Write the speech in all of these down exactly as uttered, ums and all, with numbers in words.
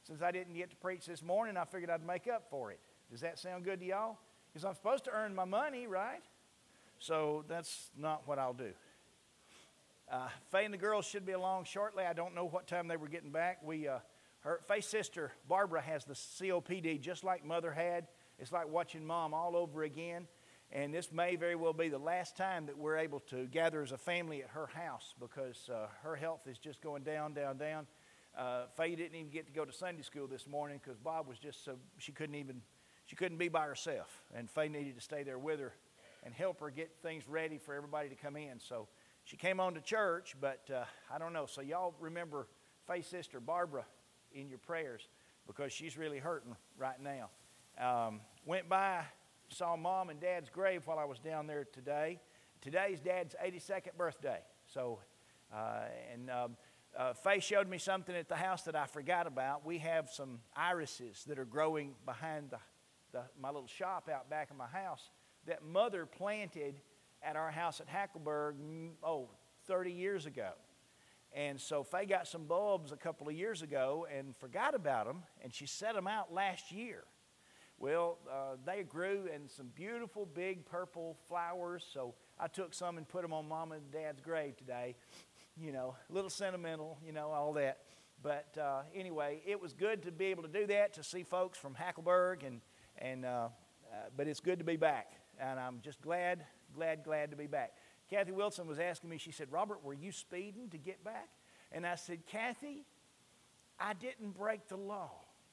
since I didn't get to preach this morning, I figured I'd make up for it. Does that sound good to y'all? Because I'm supposed to earn my money, right? So that's not what I'll do. Uh, Faye and the girls should be along shortly. I don't know what time they were getting back. We, uh, her Faye's sister, Barbara, has the C O P D just like Mother had. It's like watching Mom all over again. And this may very well be the last time that we're able to gather as a family at her house because uh, her health is just going down, down, down. Uh, Faye didn't even get to go to Sunday school this morning because Bob was just so, she couldn't even, she couldn't be by herself. And Faye needed to stay there with her and help her get things ready for everybody to come in. So she came on to church, but uh, I don't know. So y'all remember Faye's sister, Barbara, in your prayers because she's really hurting right now. Um, went by... saw Mom and Dad's grave while I was down there today. Today's Dad's eighty-second birthday. So, uh, and um, uh, Faye showed me something at the house that I forgot about. We have some irises that are growing behind the, the my little shop out back of my house that Mother planted at our house at Hackleburg, oh, thirty years ago. And so Faye got some bulbs a couple of years ago and forgot about them, and she set them out last year. Well, uh, they grew in some beautiful big purple flowers, so I took some and put them on Mom and Dad's grave today. You know, a little sentimental, you know, all that. But uh, anyway, it was good to be able to do that, to see folks from Hackleburg, and and uh, uh, but it's good to be back, and I'm just glad, glad, glad to be back. Kathy Wilson was asking me, she said, Robert, were you speeding to get back? And I said, Kathy, I didn't break the law.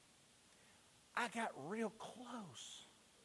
I got real close.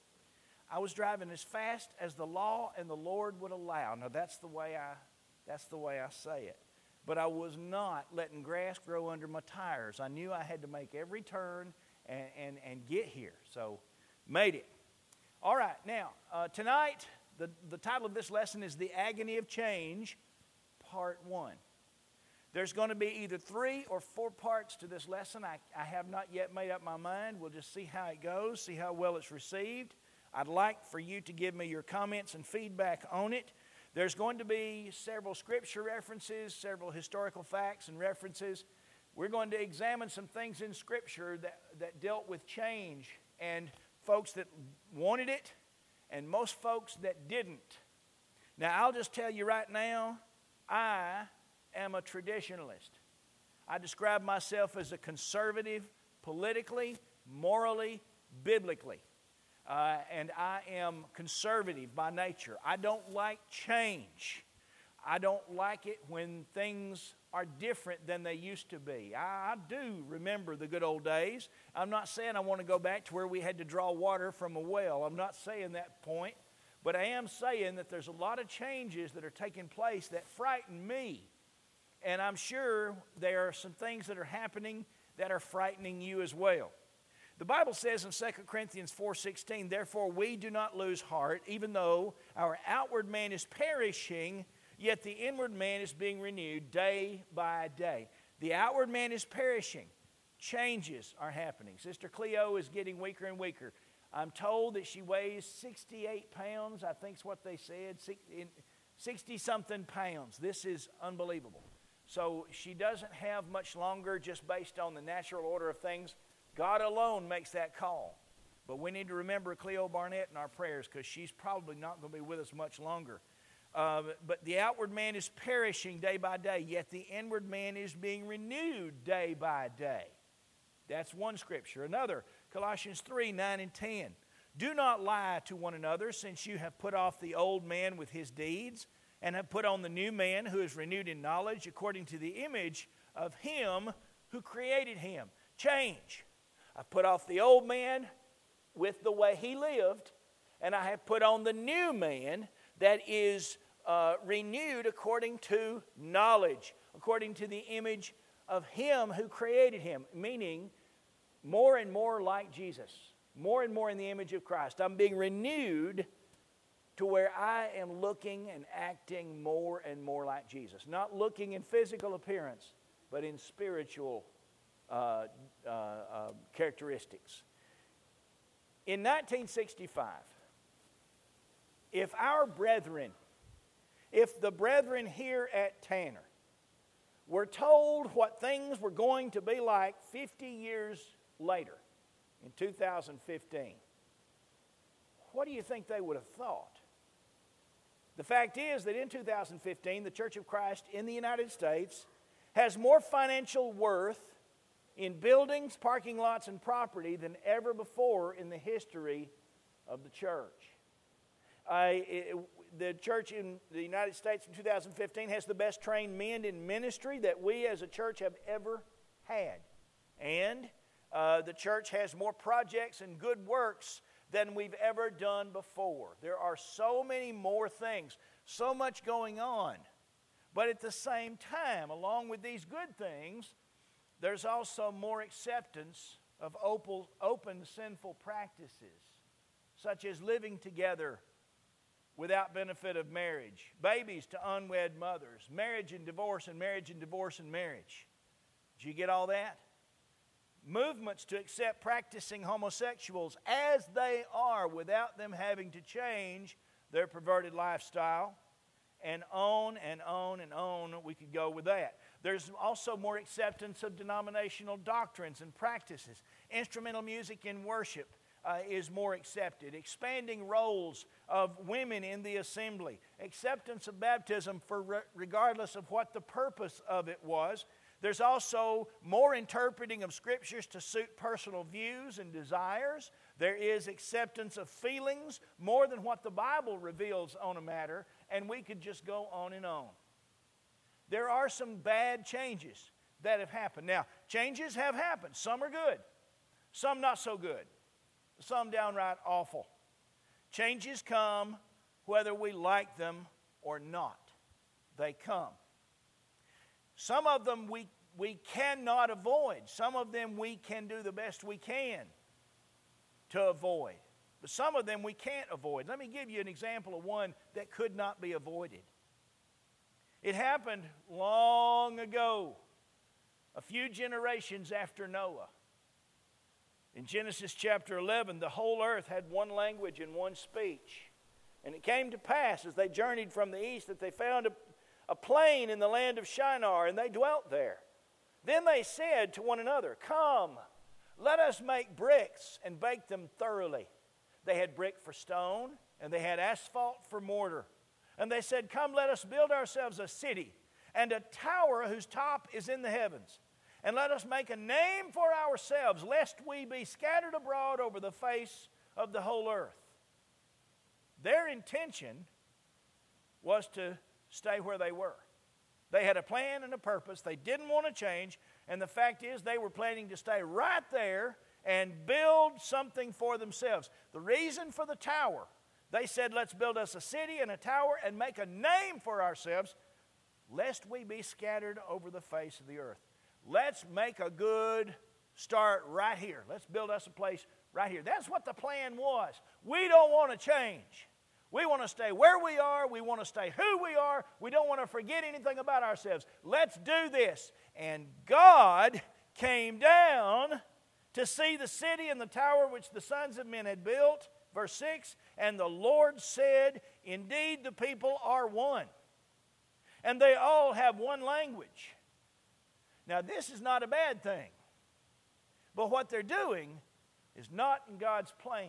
I was driving as fast as the law and the Lord would allow. Now that's the way I that's the way I say it. But I was not letting grass grow under my tires. I knew I had to make every turn and, and, and get here. So made it. All right, now uh, tonight the, the title of this lesson is The Agony of Change, Part One. There's going to be either three or four parts to this lesson. I, I have not yet made up my mind. We'll just see how it goes, see how well it's received. I'd like for you to give me your comments and feedback on it. There's going to be several scripture references, several historical facts and references. We're going to examine some things in Scripture that, that dealt with change, and folks that wanted it and most folks that didn't. Now, I'll just tell you right now, I... am a traditionalist. I describe myself as a conservative politically, morally, biblically. Uh, and I am conservative by nature. I don't like change. I don't like it when things are different than they used to be. I, I do remember the good old days. I'm not saying I want to go back to where we had to draw water from a well. I'm not saying that point. But I am saying that there's a lot of changes that are taking place that frighten me. And I'm sure there are some things that are happening that are frightening you as well. The Bible says in Second Corinthians four sixteen, therefore we do not lose heart, even though our outward man is perishing, yet the inward man is being renewed day by day. The outward man is perishing. Changes are happening. Sister Cleo is getting weaker and weaker. I'm told that she weighs sixty-eight pounds, I think is what they said, sixty-something pounds. This is unbelievable. So she doesn't have much longer just based on the natural order of things. God alone makes that call. But we need to remember Cleo Barnett in our prayers because she's probably not going to be with us much longer. Uh, but the outward man is perishing day by day, yet the inward man is being renewed day by day. That's one scripture. Another, Colossians three, nine and ten. Do not lie to one another, since you have put off the old man with his deeds, and have put on the new man who is renewed in knowledge according to the image of him who created him. Change. I've put off the old man with the way he lived, and I have put on the new man that is uh, renewed according to knowledge, according to the image of him who created him, meaning more and more like Jesus, more and more in the image of Christ. I'm being renewed to where I am looking and acting more and more like Jesus. Not looking in physical appearance, but in spiritual uh, uh, uh, characteristics. In nineteen sixty-five, if our brethren, if the brethren here at Tanner were told what things were going to be like fifty years later, in two thousand fifteen, what do you think they would have thought? The fact is that in two thousand fifteen, the Church of Christ in the United States has more financial worth in buildings, parking lots, and property than ever before in the history of the church. Uh, it, the church in the United States in two thousand fifteen has the best trained men in ministry that we as a church have ever had. And uh, the church has more projects and good works than we've ever done before. There are so many more things, so much going on. But at the same time, along with these good things, there's also more acceptance of open, open sinful practices, such as living together without benefit of marriage, babies to unwed mothers, marriage and divorce, and marriage and divorce and marriage. Did you get all that? Movements to accept practicing homosexuals as they are without them having to change their perverted lifestyle, and on and on and on we could go with that. There's also more acceptance of denominational doctrines and practices. Instrumental music in worship uh, is more accepted. Expanding roles of women in the assembly. Acceptance of baptism for re- regardless of what the purpose of it was. There's also more interpreting of scriptures to suit personal views and desires. There is acceptance of feelings more than what the Bible reveals on a matter, and we could just go on and on. There are some bad changes that have happened. Now, changes have happened. Some are good, some not so good, some downright awful. Changes come whether we like them or not. They come. Some of them we, we cannot avoid. Some of them we can do the best we can to avoid. But some of them we can't avoid. Let me give you an example of one that could not be avoided. It happened long ago, a few generations after Noah. In Genesis chapter eleven, the whole earth had one language and one speech. And it came to pass as they journeyed from the east that they found a a plain in the land of Shinar, and they dwelt there. Then they said to one another, "Come, let us make bricks and bake them thoroughly." They had brick for stone, and they had asphalt for mortar. And they said, "Come, let us build ourselves a city, and a tower whose top is in the heavens. And let us make a name for ourselves, lest we be scattered abroad over the face of the whole earth." Their intention was to stay where they were. They had a plan and a purpose. They didn't want to change. And the fact is, they were planning to stay right there and build something for themselves. The reason for the tower, they said, let's build us a city and a tower and make a name for ourselves, lest we be scattered over the face of the earth. Let's make a good start right here. Let's build us a place right here. That's what the plan was. We don't want to change. We want to stay where we are. We want to stay who we are. We don't want to forget anything about ourselves. Let's do this. And God came down to see the city and the tower which the sons of men had built. Verse six, and the Lord said, "Indeed, the people are one, and they all have one language." Now, this is not a bad thing. But what they're doing is not in God's plan.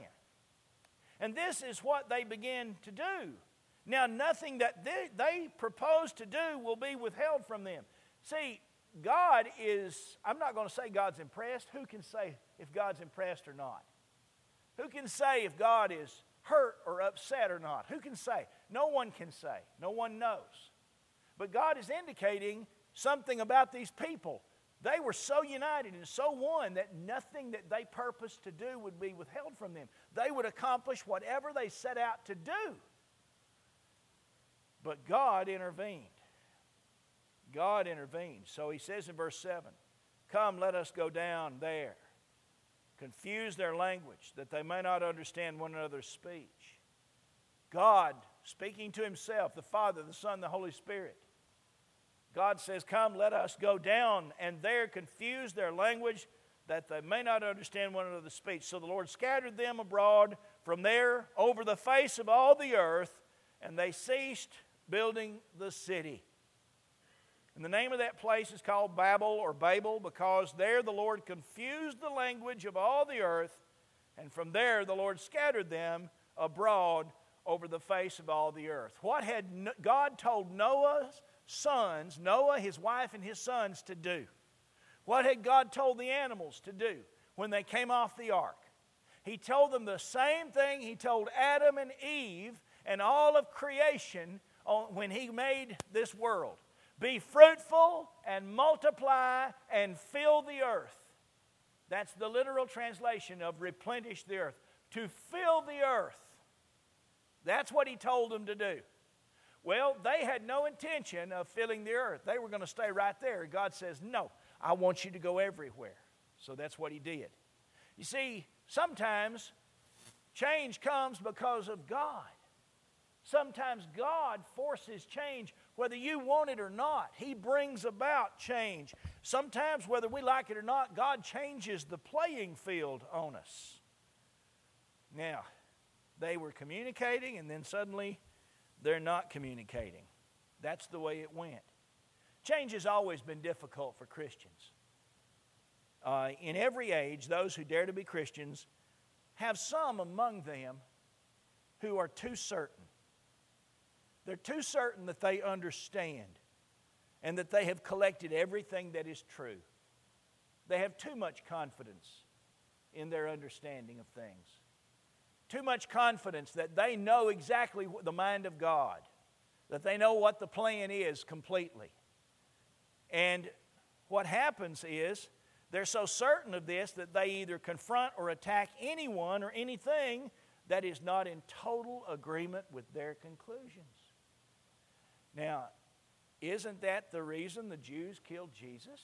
And this is what they begin to do. Now, nothing that they, they propose to do will be withheld from them. See, God is, I'm not going to say God's impressed. Who can say if God's impressed or not? Who can say if God is hurt or upset or not? Who can say? No one can say. No one knows. But God is indicating something about these people. They were so united and so one that nothing that they purposed to do would be withheld from them. They would accomplish whatever they set out to do. But God intervened. God intervened. So he says in verse seven, "Come, let us go down there. Confuse their language, that they may not understand one another's speech." God speaking to himself, the Father, the Son, the Holy Spirit. God says, "Come, let us go down and there confuse their language, that they may not understand one another's speech." So the Lord scattered them abroad from there over the face of all the earth, and they ceased building the city. And the name of that place is called Babel or Babel because there the Lord confused the language of all the earth, and from there the Lord scattered them abroad over the face of all the earth. What had God told Noah's sons, Noah, his wife, and his sons to do? What had God told the animals to do when they came off the ark? He told them the same thing He told Adam and Eve and all of creation when He made this world. Be fruitful and multiply and fill the earth. That's the literal translation of replenish the earth. To fill the earth. That's what He told them to do. Well, they had no intention of filling the earth. They were going to stay right there. God says, no, I want you to go everywhere. So that's what He did. You see, sometimes change comes because of God. Sometimes God forces change whether you want it or not. He brings about change. Sometimes, whether we like it or not, God changes the playing field on us. Now, they were communicating, and then suddenly they're not communicating. That's the way it went. Change has always been difficult for Christians. Uh, in every age, those who dare to be Christians have some among them who are too certain. They're too certain that they understand and that they have collected everything that is true. They have too much confidence in their understanding of things. Too much confidence that they know exactly the mind of God, that they know what the plan is completely. And what happens is they're so certain of this that they either confront or attack anyone or anything that is not in total agreement with their conclusions. Now, isn't that the reason the Jews killed Jesus?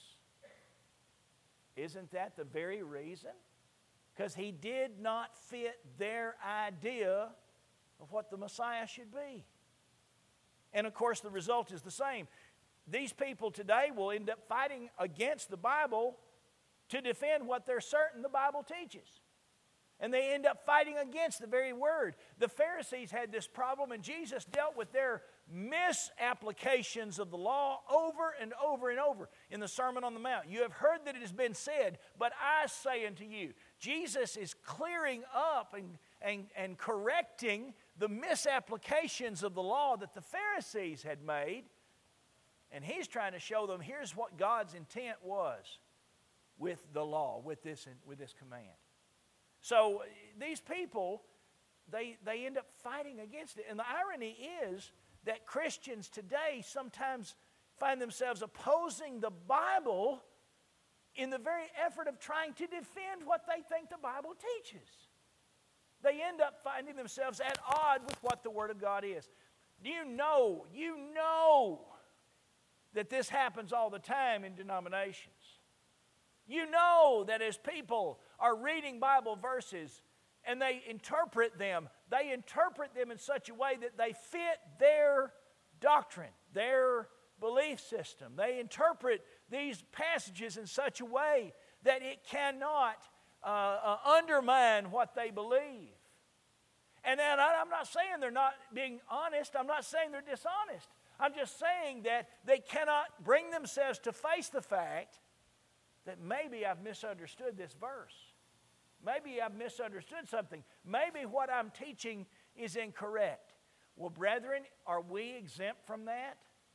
Isn't that the very reason? Because He did not fit their idea of what the Messiah should be. And of course, the result is the same. These people today will end up fighting against the Bible to defend what they're certain the Bible teaches. And they end up fighting against the very word. The Pharisees had this problem, and Jesus dealt with their misapplications of the law over and over and over in the Sermon on the Mount. You have heard that it has been said, but I say unto you. Jesus is clearing up and, and, and correcting the misapplications of the law that the Pharisees had made. And He's trying to show them here's what God's intent was with the law, with this, with this command. So these people, they, they end up fighting against it. And the irony is that Christians today sometimes find themselves opposing the Bible in the very effort of trying to defend what they think the Bible teaches. They end up finding themselves at odds with what the Word of God is. Do you know, you know that this happens all the time in denominations. You know that as people are reading Bible verses and they interpret them, they interpret them in such a way that they fit their doctrine, their belief system. They interpret these passages in such a way that it cannot uh, uh, undermine what they believe. And then I, I'm not saying they're not being honest. I'm not saying they're dishonest. I'm just saying that they cannot bring themselves to face the fact that maybe I've misunderstood this verse. Maybe I've misunderstood something. Maybe what I'm teaching is incorrect. Well, brethren, are we exempt from that?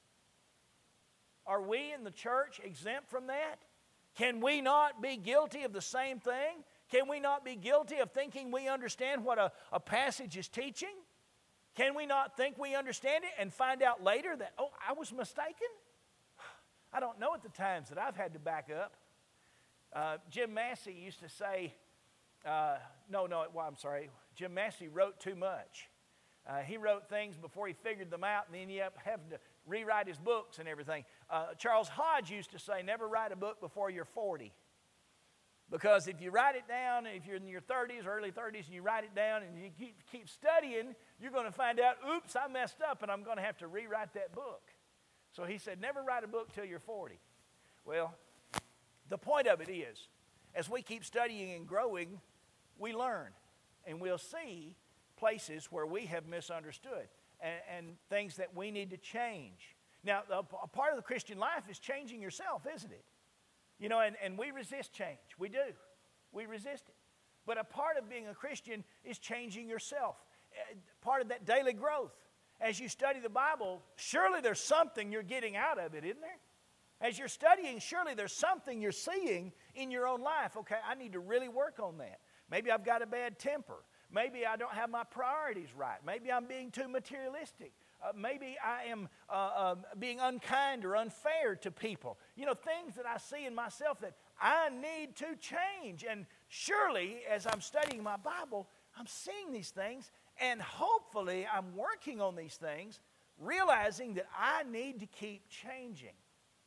Are we in the church exempt from that? Can we not be guilty of the same thing? Can we not be guilty of thinking we understand what a, a passage is teaching? Can we not think we understand it and find out later that, oh, I was mistaken? I don't know at the times that I've had to back up. Uh, Jim Massey used to say, uh, no, no, well, I'm sorry. Jim Massey wrote too much. Uh, he wrote things before he figured them out, and then he ended up having to rewrite his books and everything. Uh, Charles Hodge used to say, never write a book before you're forty. Because if you write it down, if you're in your thirties or early thirties, and you write it down and you keep, keep studying, you're going to find out, oops, I messed up, and I'm going to have to rewrite that book. So he said, never write a book till you're forty. Well, the point of it is, as we keep studying and growing, we learn. And we'll see places where we have misunderstood and, and things that we need to change. Now, a, a part of the Christian life is changing yourself, isn't it? You know, and, and we resist change. We do. We resist it. But a part of being a Christian is changing yourself. Part of that daily growth. As you study the Bible, surely there's something you're getting out of it, isn't there? As you're studying, surely there's something you're seeing in your own life. Okay, I need to really work on that. Maybe I've got a bad temper. Maybe I don't have my priorities right. Maybe I'm being too materialistic. Uh, maybe I am uh, uh, being unkind or unfair to people. You know, things that I see in myself that I need to change. And surely, as I'm studying my Bible, I'm seeing these things, and hopefully I'm working on these things, realizing that I need to keep changing.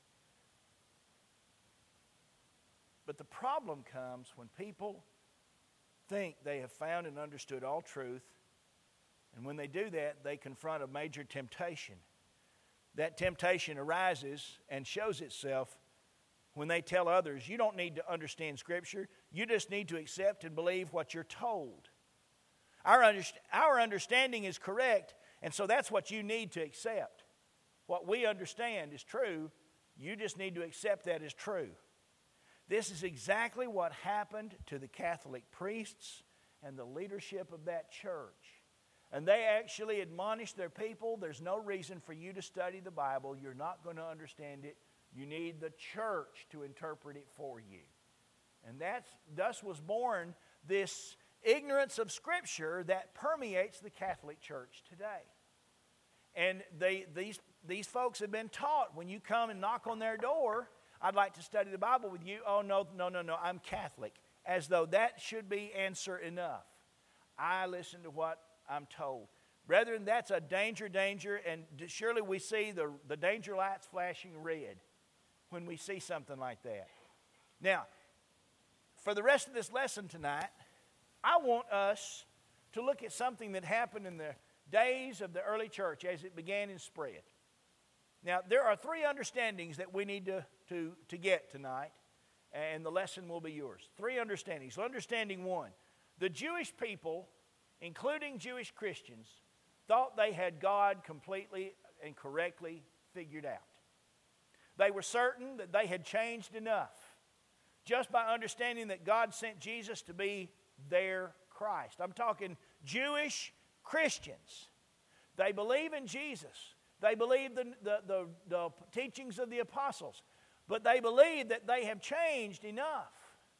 But the problem comes when people think they have found and understood all truth, and when they do that, they confront a major temptation. That temptation arises and shows itself when they tell others, you don't need to understand Scripture, you just need to accept and believe what you're told. Our, underst- our understanding is correct, and so that's what you need to accept. What we understand is true, you just need to accept that as true. This is exactly what happened to the Catholic priests and the leadership of that church. And they actually admonished their people, there's no reason for you to study the Bible. You're not going to understand it. You need the church to interpret it for you. And that's, thus was born this ignorance of Scripture that permeates the Catholic Church today. And they, these, these folks have been taught, when you come and knock on their door, I'd like to study the Bible with you. Oh, no, no, no, no, I'm Catholic. As though that should be answer enough. I listen to what I'm told. Brethren, that's a danger, danger, and surely we see the, the danger lights flashing red when we see something like that. Now, for the rest of this lesson tonight, I want us to look at something that happened in the days of the early church as it began and spread. Now, there are three understandings that we need to, to, to get tonight, and the lesson will be yours. Three understandings. Understanding one, the Jewish people, including Jewish Christians, thought they had God completely and correctly figured out. They were certain that they had changed enough just by understanding that God sent Jesus to be their Christ. I'm talking Jewish Christians. They believe in Jesus. They believe the, the, the, the teachings of the apostles. But they believe that they have changed enough.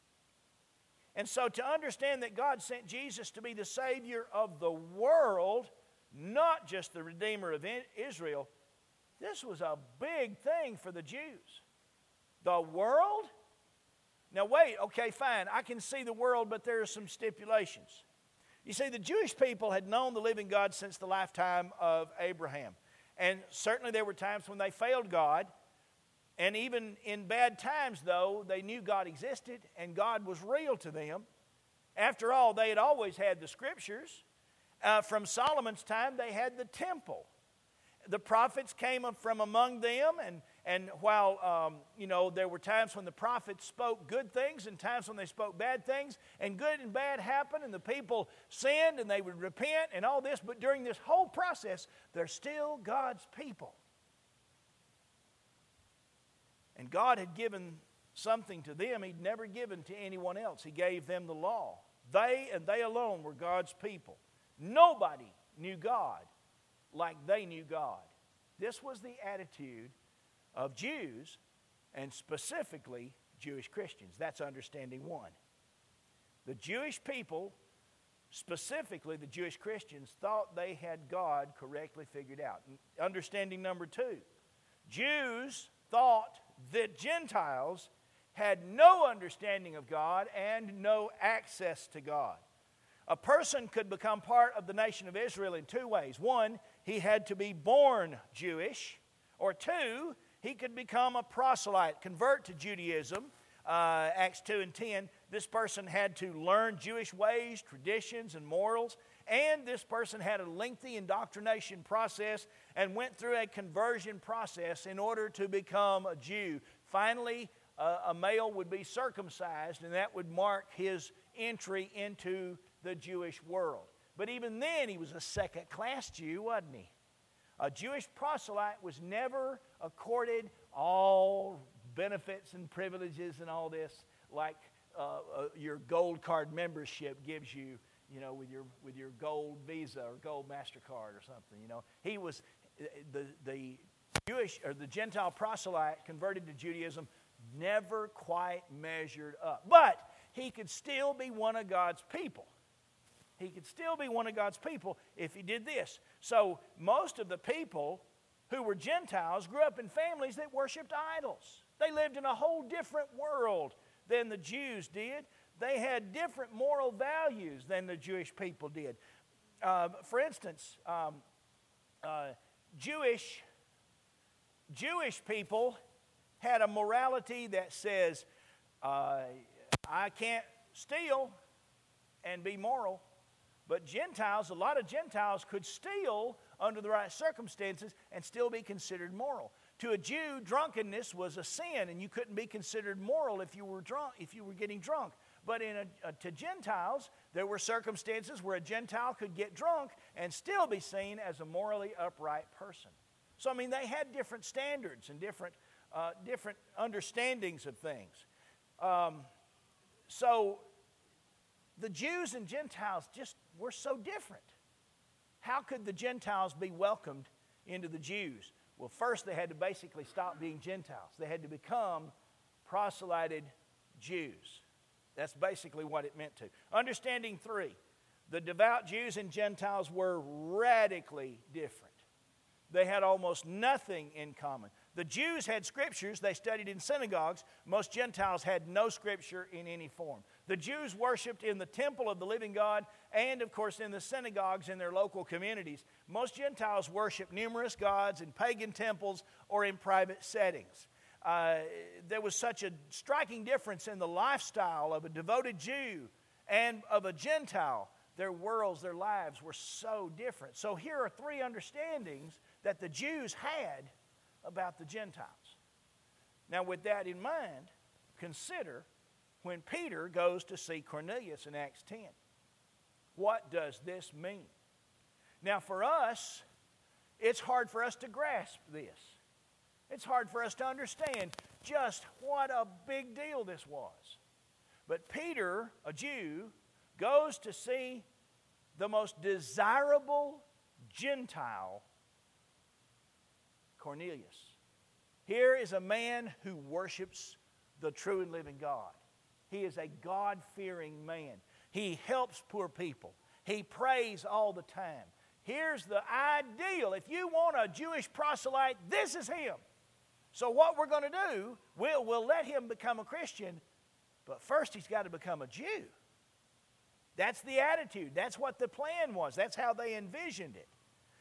And so to understand that God sent Jesus to be the Savior of the world, not just the Redeemer of Israel, this was a big thing for the Jews. The world? Now wait, okay, fine, I can see the world, but there are some stipulations. You see, the Jewish people had known the living God since the lifetime of Abraham. And certainly there were times when they failed God. And even in bad times, though, they knew God existed and God was real to them. After all, they had always had the Scriptures. Uh, from Solomon's time, they had the temple. The prophets came from among them, and, and while, um, you know, there were times when the prophets spoke good things and times when they spoke bad things, and good and bad happened, and the people sinned, and they would repent, and all this, but during this whole process, they're still God's people. And God had given something to them He'd never given to anyone else. He gave them the law. They and they alone were God's people. Nobody knew God like they knew God. This was the attitude of Jews, and specifically Jewish Christians. That's understanding one. The Jewish people, specifically the Jewish Christians, thought they had God correctly figured out. Understanding number two, Jews thought that Gentiles had no understanding of God and no access to God. A person could become part of the nation of Israel in two ways. One, he had to be born Jewish. Or two, he could become a proselyte, convert to Judaism. Uh, Acts two and ten, this person had to learn Jewish ways, traditions, and morals. And this person had a lengthy indoctrination process and went through a conversion process in order to become a Jew. Finally, uh, a male would be circumcised, and that would mark his entry into the Jewish world. But even then, he was a second-class Jew, wasn't he? A Jewish proselyte was never accorded all benefits and privileges and all this like uh, uh, your gold card membership gives you, you know, with your with your gold Visa or gold MasterCard or something. You know, he was the the Jewish or the Gentile proselyte converted to Judaism never quite measured up, but he could still be one of God's people. He could still be one of God's people if he did this. So most of the people who were Gentiles grew up in families that worshiped idols. They lived in a whole different world than the Jews did. They had different moral values than the Jewish people did. Uh, for instance, um, uh, Jewish, Jewish people had a morality that says, uh, I can't steal and be moral. But Gentiles, a lot of Gentiles could steal under the right circumstances and still be considered moral. To a Jew, drunkenness was a sin, and you couldn't be considered moral if you were drunk, if you were getting drunk. But in a, a, to Gentiles, there were circumstances where a Gentile could get drunk and still be seen as a morally upright person. So, I mean, they had different standards and different, uh, different understandings of things. Um, so, the Jews and Gentiles just were so different. How could the Gentiles be welcomed into the Jews? Well, first they had to basically stop being Gentiles. They had to become proselyted Jews. That's basically what it meant to. Understanding three, the devout Jews and Gentiles were radically different. They had almost nothing in common. The Jews had scriptures they studied in synagogues. Most Gentiles had no scripture in any form. The Jews worshiped in the temple of the living God and, of course, in the synagogues in their local communities. Most Gentiles worshiped numerous gods in pagan temples or in private settings. Uh, there was such a striking difference in the lifestyle of a devoted Jew and of a Gentile. Their worlds, their lives were so different. So here are three understandings that the Jews had about the Gentiles. Now, with that in mind, consider when Peter goes to see Cornelius in Acts ten. What does this mean? Now, for us, it's hard for us to grasp this. It's hard for us to understand just what a big deal this was. But Peter, a Jew, goes to see the most desirable Gentile, Cornelius. Here is a man who worships the true and living God. He is a God-fearing man. He helps poor people. He prays all the time. Here's the ideal. If you want a Jewish proselyte, this is him. So what we're going to do, we'll, we'll let him become a Christian, but first he's got to become a Jew. That's the attitude. That's what the plan was. That's how they envisioned it.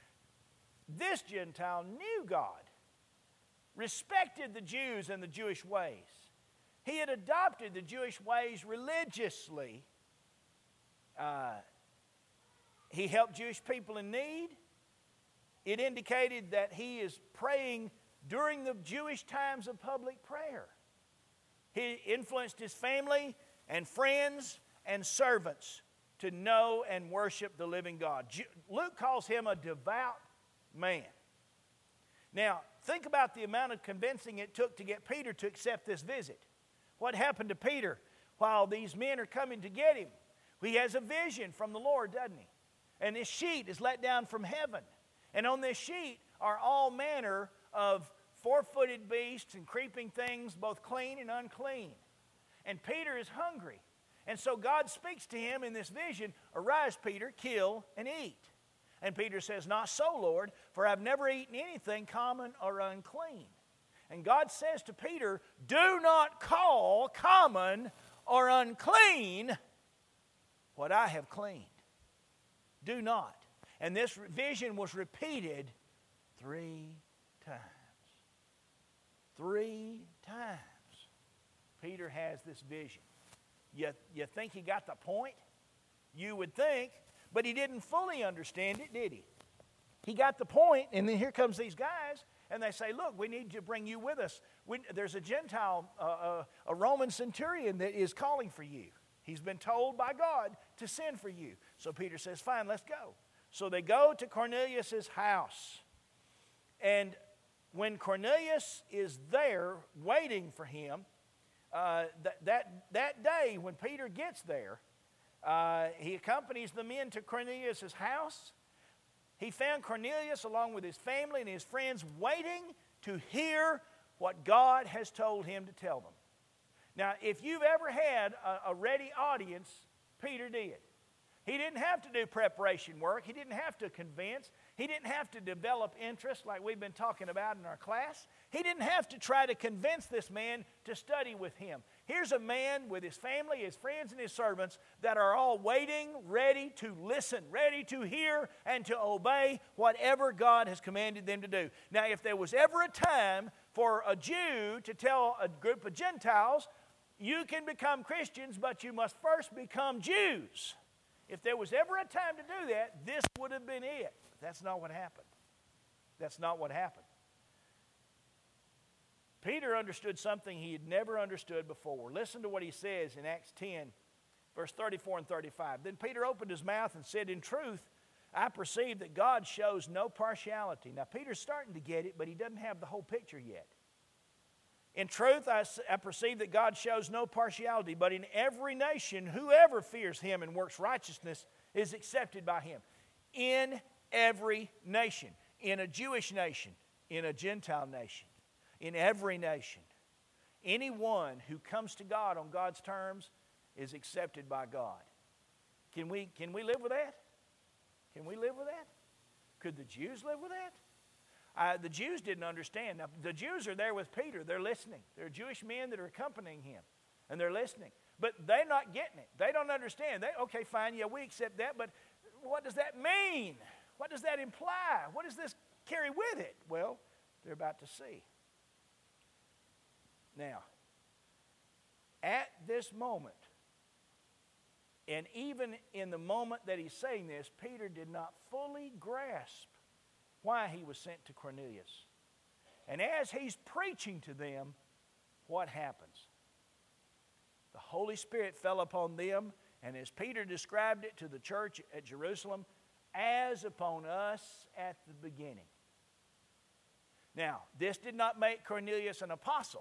This Gentile knew God, respected the Jews and the Jewish ways. He had adopted the Jewish ways religiously. Uh, he helped Jewish people in need. It indicated that he is praying during the Jewish times of public prayer. He influenced his family and friends and servants to know and worship the living God. Luke calls him a devout man. Now, think about the amount of convincing it took to get Peter to accept this visit. What happened to Peter while these men are coming to get him? He has a vision from the Lord, doesn't he? And this sheet is let down from heaven. And on this sheet are all manner of four-footed beasts and creeping things, both clean and unclean. And Peter is hungry. And so God speaks to him in this vision, "Arise, Peter, kill and eat." And Peter says, "Not so, Lord, for I've never eaten anything common or unclean." And God says to Peter, "Do not call common or unclean what I have cleaned." Do not. And this vision was repeated three times. Three times. Peter has this vision. You, you think he got the point? You would think, but he didn't fully understand it, did he? He got the point, and then here comes these guys, and they say, "Look, we need to bring you with us. We, there's a Gentile, uh, uh, a Roman centurion that is calling for you. He's been told by God to send for you." So Peter says, "Fine, let's go." So they go to Cornelius' house. And when Cornelius is there waiting for him, uh, th- that, that day when Peter gets there, uh, he accompanies the men to Cornelius' house. He found Cornelius along with his family and his friends waiting to hear what God has told him to tell them. Now, if you've ever had a, a ready audience, Peter did. He didn't have to do preparation work. He didn't have to convince. He didn't have to develop interest like we've been talking about in our class. He didn't have to try to convince this man to study with him. Here's a man with his family, his friends, and his servants that are all waiting, ready to listen, ready to hear, and to obey whatever God has commanded them to do. Now, if there was ever a time for a Jew to tell a group of Gentiles, you can become Christians, but you must first become Jews. If there was ever a time to do that, this would have been it. But that's not what happened. That's not what happened. Peter understood something he had never understood before. Listen to what he says in Acts ten, verse thirty-four and thirty-five. Then Peter opened his mouth and said, "In truth, I perceive that God shows no partiality." Now, Peter's starting to get it, but he doesn't have the whole picture yet. In truth, I, I perceive that God shows no partiality, but in every nation, whoever fears Him and works righteousness is accepted by Him. In every nation. In a Jewish nation. In a Gentile nation. In every nation. Anyone who comes to God on God's terms is accepted by God. Can we, can we live with that? Can we live with that? Could the Jews live with that? Uh, the Jews didn't understand. Now, the Jews are there with Peter. They're listening. They're Jewish men that are accompanying him, and they're listening. But they're not getting it. They don't understand. They, okay, fine, yeah, we accept that, but what does that mean? What does that imply? What does this carry with it? Well, they're about to see. Now, at this moment, and even in the moment that he's saying this, Peter did not fully grasp why he was sent to Cornelius. And as he's preaching to them, what happens? The Holy Spirit fell upon them, and as Peter described it to the church at Jerusalem, as upon us at the beginning. Now, this did not make Cornelius an apostle,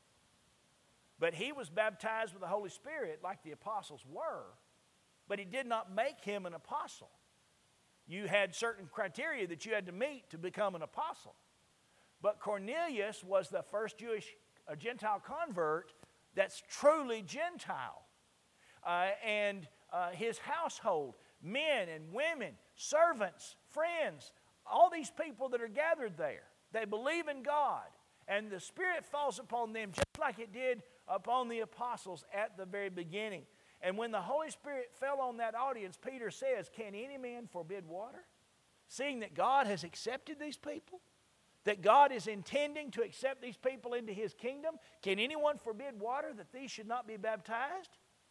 but he was baptized with the Holy Spirit like the apostles were, but he did not make him an apostle. You had certain criteria that you had to meet to become an apostle. But Cornelius was the first Jewish uh, Gentile convert that's truly Gentile. Uh, and uh, his household, men and women, servants, friends, all these people that are gathered there, they believe in God. And the Spirit falls upon them just like it did upon the apostles at the very beginning. And when the Holy Spirit fell on that audience, Peter says, "Can any man forbid water? Seeing that God has accepted these people, that God is intending to accept these people into His kingdom, can anyone forbid water that these should not be baptized?"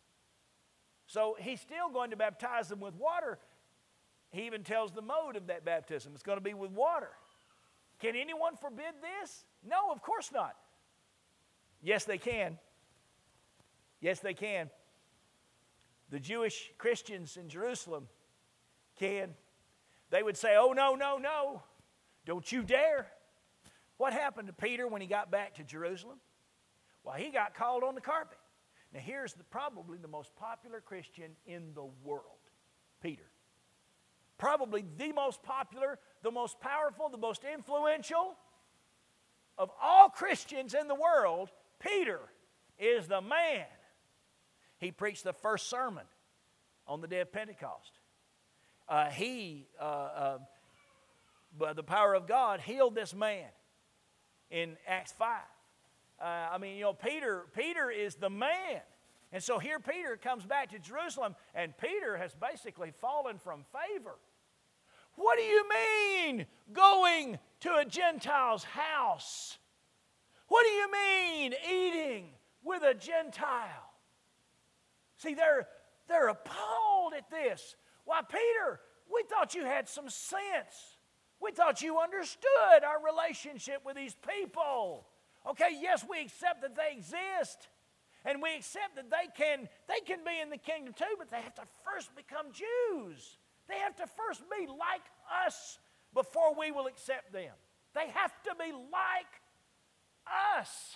So he's still going to baptize them with water. He even tells the mode of that baptism. It's going to be with water. Can anyone forbid this? No, of course not. Yes, they can. Yes, they can. The Jewish Christians in Jerusalem can. They would say, "Oh, no, no, no. Don't you dare." What happened to Peter when he got back to Jerusalem? Well, he got called on the carpet. Now, here's the, probably the most popular Christian in the world, Peter. Probably the most popular, the most powerful, the most influential of all Christians in the world. Peter is the man. He preached the first sermon on the day of Pentecost. Uh, he, uh, uh, by the power of God, healed this man in Acts five. Uh, I mean, you know, Peter, Peter is the man. And so here Peter comes back to Jerusalem, and Peter has basically fallen from favor. What do you mean, going to a Gentile's house? What do you mean, eating with a Gentile? See, they're, they're appalled at this. Why, Peter, we thought you had some sense. We thought you understood our relationship with these people. Okay, yes, we accept that they exist. And we accept that they can, they can be in the kingdom too, but they have to first become Jews. They have to first be like us before we will accept them. They have to be like us.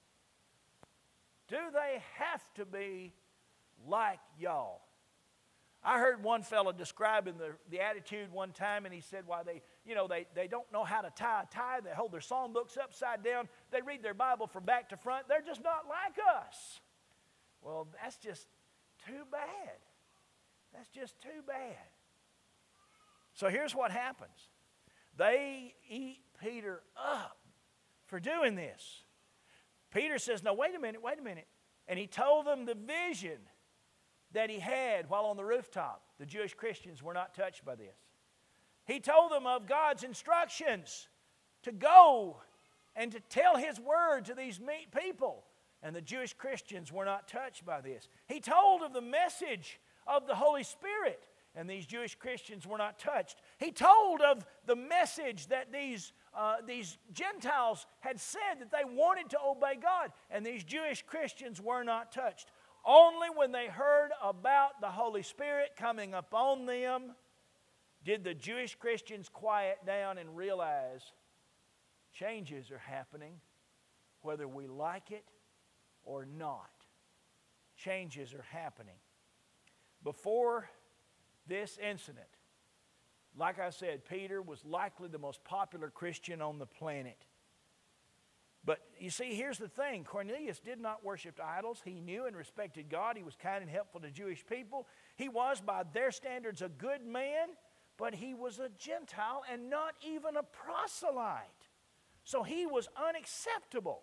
Do they have to be like y'all? I heard one fellow describing the, the attitude one time, and he said, why they, you know, they, they don't know how to tie a tie. They hold their song books upside down. They read their Bible from back to front. They're just not like us. Well, that's just too bad. That's just too bad. So here's what happens. They eat Peter up for doing this. Peter says, no, wait a minute, wait a minute. And he told them the vision that he had while on the rooftop. The Jewish Christians were not touched by this. He told them of God's instructions to go and to tell His word to these people. And the Jewish Christians were not touched by this. He told of the message of the Holy Spirit, and these Jewish Christians were not touched. He told of the message that these, uh, these Gentiles had said that they wanted to obey God, and these Jewish Christians were not touched. Only when they heard about the Holy Spirit coming upon them did the Jewish Christians quiet down and realize changes are happening, whether we like it or not. Changes are happening. Before this incident, like I said, Peter was likely the most popular Christian on the planet. But you see, here's the thing. Cornelius did not worship idols. He knew and respected God. He was kind and helpful to Jewish people. He was, by their standards, a good man, but he was a Gentile and not even a proselyte. So he was unacceptable.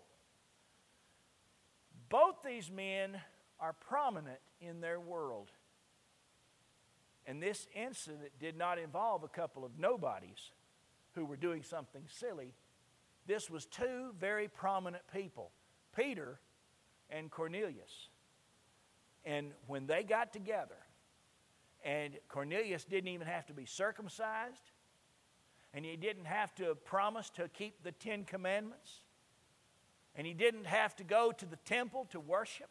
Both these men are prominent in their world. And this incident did not involve a couple of nobodies who were doing something silly. This was two very prominent people, Peter and Cornelius. And when they got together, and Cornelius didn't even have to be circumcised, and he didn't have to promise to keep the Ten Commandments, and he didn't have to go to the temple to worship.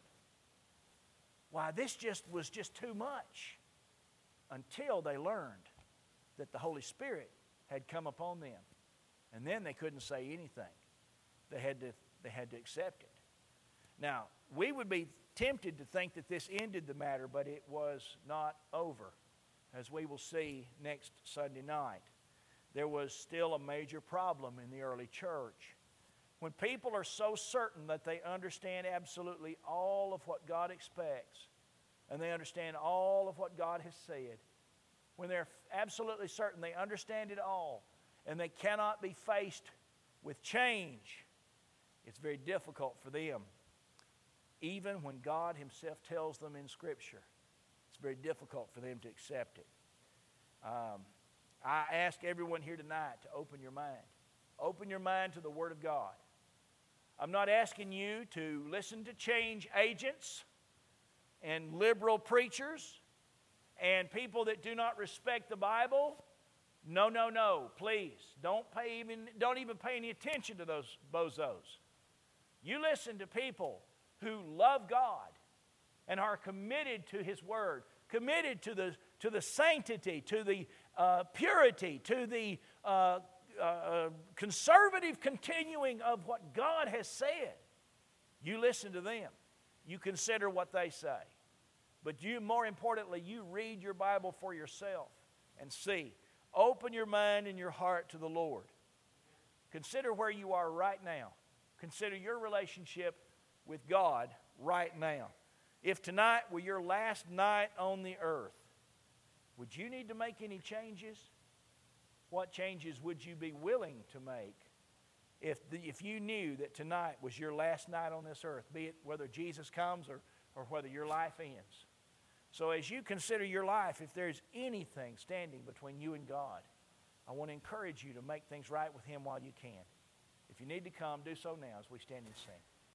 Why, this just was just too much until they learned that the Holy Spirit had come upon them. And then they couldn't say anything. They had to, they had to accept it. Now, we would be tempted to think that this ended the matter, but it was not over, as we will see next Sunday night. There was still a major problem in the early church. When people are so certain that they understand absolutely all of what God expects, and they understand all of what God has said, when they're absolutely certain they understand it all, and they cannot be faced with change, it's very difficult for them. Even when God Himself tells them in Scripture, it's very difficult for them to accept it. Um, I ask everyone here tonight to open your mind. Open your mind to the Word of God. I'm not asking you to listen to change agents and liberal preachers and people that do not respect the Bible. No, no, no, please. Don't pay even, don't even pay any attention to those bozos. You listen to people who love God and are committed to His Word, committed to the, to the sanctity, to the uh, purity, to the uh, uh, conservative continuing of what God has said. You listen to them. You consider what they say. But you, more importantly, you read your Bible for yourself and see. Open your mind and your heart to the Lord. Consider where you are right now. Consider your relationship with God right now. If tonight were your last night on the earth, would you need to make any changes? What changes would you be willing to make if, the, if you knew that tonight was your last night on this earth, be it whether Jesus comes or, or whether your life ends? So as you consider your life, if there's anything standing between you and God, I want to encourage you to make things right with Him while you can. If you need to come, do so now as we stand and sing.